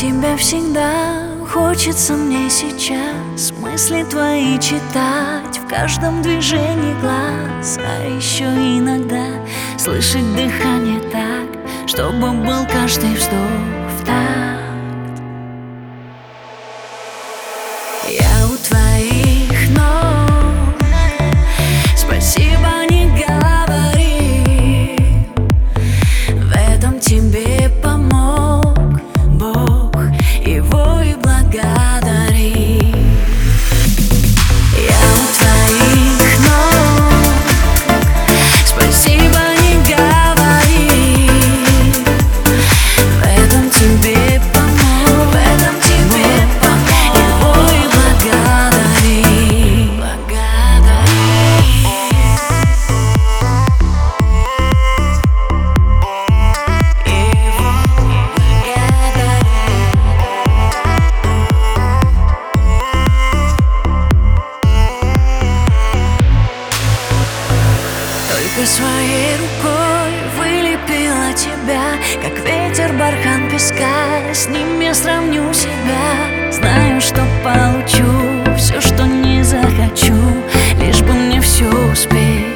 тебя всегда. Хочется мне сейчас мысли твои читать в каждом движении глаз, а еще иногда слышать дыхание так, чтобы был каждый вздох в такт. Я у твоих ног, спасибо не говори, в этом тебе помог Бог, его и благодари. Я у твоих ног, спасибо не говори, в этом тебе помог, в этом тебе помог, его и благодари, благодари. Только своей рукой вылепила тебя, как ветер бархан песка. С ним я сравню себя, знаю, что получу все, что не захочу, лишь бы мне все успеть.